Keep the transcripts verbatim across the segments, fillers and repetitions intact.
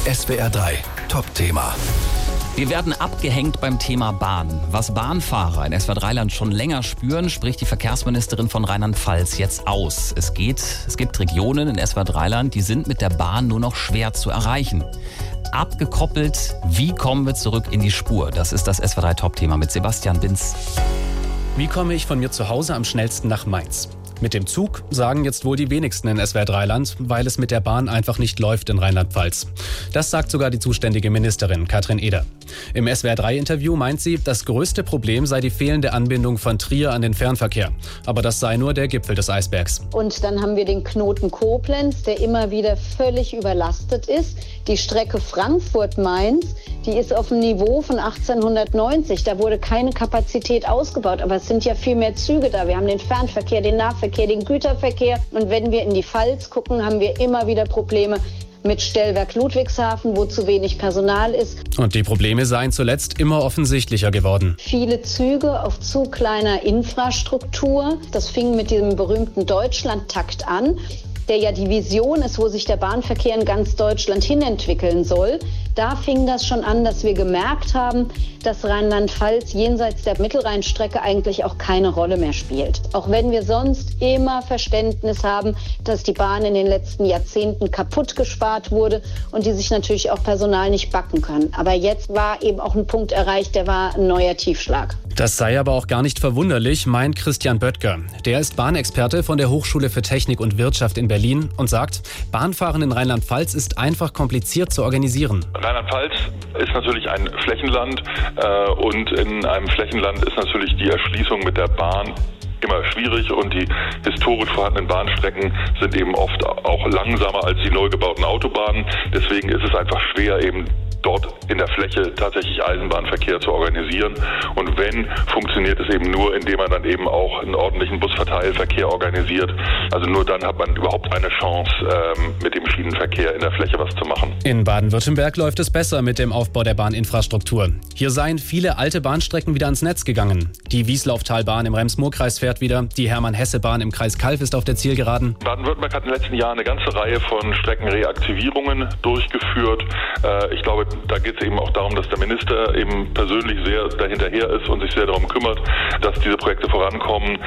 S W R drei Top-Thema. Wir werden abgehängt beim Thema Bahn. Was Bahnfahrer in S W R drei Land schon länger spüren, spricht die Verkehrsministerin von Rheinland-Pfalz jetzt aus. Es geht, es gibt Regionen in S W R drei Land, die sind mit der Bahn nur noch schwer zu erreichen. Abgekoppelt, wie kommen wir zurück in die Spur? Das ist das S W R drei Top-Thema mit Sebastian Binz. Wie komme ich von mir zu Hause am schnellsten nach Mainz? Mit dem Zug sagen jetzt wohl die wenigsten in S W R drei Land, weil es mit der Bahn einfach nicht läuft in Rheinland-Pfalz. Das sagt sogar die zuständige Ministerin Katrin Eder. Im S W R drei Interview meint sie, das größte Problem sei die fehlende Anbindung von Trier an den Fernverkehr. Aber das sei nur der Gipfel des Eisbergs. Und dann haben wir den Knoten Koblenz, der immer wieder völlig überlastet ist. Die Strecke Frankfurt-Mainz, die ist auf dem Niveau von achtzehnhundertneunzig. Da wurde keine Kapazität ausgebaut. Aber es sind ja viel mehr Züge da. Wir haben den Fernverkehr, den Nahverkehr, den Güterverkehr. Und wenn wir in die Pfalz gucken, haben wir immer wieder Probleme mit Stellwerk Ludwigshafen, wo zu wenig Personal ist. Und die Probleme seien zuletzt immer offensichtlicher geworden. Viele Züge auf zu kleiner Infrastruktur. Das fing mit diesem berühmten Deutschlandtakt an, der ja die Vision ist, wo sich der Bahnverkehr in ganz Deutschland hinentwickeln soll. Da fing das schon an, dass wir gemerkt haben, dass Rheinland-Pfalz jenseits der Mittelrheinstrecke eigentlich auch keine Rolle mehr spielt. Auch wenn wir sonst immer Verständnis haben, dass die Bahn in den letzten Jahrzehnten kaputt gespart wurde und die sich natürlich auch Personal nicht backen können. Aber jetzt war eben auch ein Punkt erreicht, der war ein neuer Tiefschlag. Das sei aber auch gar nicht verwunderlich, meint Christian Böttger. Der ist Bahnexperte von der Hochschule für Technik und Wirtschaft in Berlin und sagt, Bahnfahren in Rheinland-Pfalz ist einfach kompliziert zu organisieren. Rheinland-Pfalz ist natürlich ein Flächenland äh, und in einem Flächenland ist natürlich die Erschließung mit der Bahn immer schwierig und die historisch vorhandenen Bahnstrecken sind eben oft auch langsamer als die neu gebauten Autobahnen. Deswegen ist es einfach schwer, eben dort in der Fläche tatsächlich Eisenbahnverkehr zu organisieren. Und wenn, funktioniert es eben nur, indem man dann eben auch einen ordentlichen Busverteilverkehr organisiert. Also nur dann hat man überhaupt eine Chance, ähm, mit dem Schienenverkehr in der Fläche was zu machen. In Baden-Württemberg läuft es besser mit dem Aufbau der Bahninfrastruktur. Hier seien viele alte Bahnstrecken wieder ans Netz gegangen. Die Wieslauftalbahn im Rems-Murr-Kreis fährt wieder, die Hermann-Hesse-Bahn im Kreis Calw ist auf der Zielgeraden. Baden-Württemberg hat in den letzten Jahren eine ganze Reihe von Streckenreaktivierungen durchgeführt. Äh, ich glaube, da geht es eben auch darum, dass der Minister eben persönlich sehr dahinterher ist und sich sehr darum kümmert, dass diese Projekte vorankommen,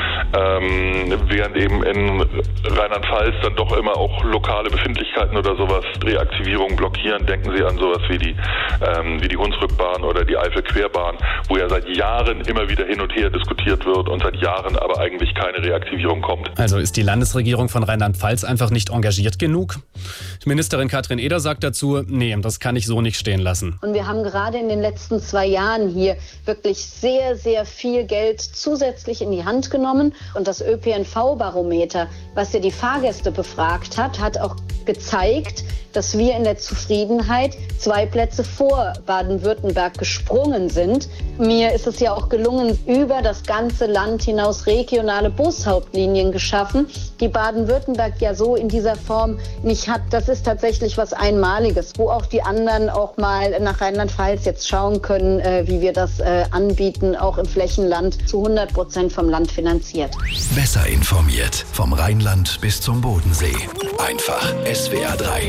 ähm, während eben in Rheinland-Pfalz dann doch immer auch lokale Befindlichkeiten oder sowas Reaktivierungen blockieren. Denken Sie an sowas wie die, ähm, wie die Hunsrückbahn oder die Eifel-Querbahn, wo ja seit Jahren immer wieder hin und her diskutiert wird und seit Jahren aber eigentlich keine Reaktivierung kommt. Also ist die Landesregierung von Rheinland-Pfalz einfach nicht engagiert genug? Ministerin Katrin Eder sagt dazu, nee, das kann ich so nicht stehen lassen. Und wir haben gerade in den letzten zwei Jahren hier wirklich sehr, sehr viel Geld zusätzlich in die Hand genommen. Und das Ö P N V-Barometer, was ja die Fahrgäste befragt hat, hat auch gezeigt, dass wir in der Zufriedenheit zwei Plätze vor Baden-Württemberg gesprungen sind. Mir ist es ja auch gelungen, über das ganze Land hinaus regionale Bushauptlinien geschaffen, die Baden-Württemberg ja so in dieser Form nicht hat. Das ist tatsächlich was Einmaliges, wo auch die anderen auch mal nach Rheinland-Pfalz jetzt schauen können, wie wir das anbieten, auch im Flächenland zu hundert Prozent vom Land finanziert. Besser informiert, vom Rheinland bis zum Bodensee. Einfach S W R drei.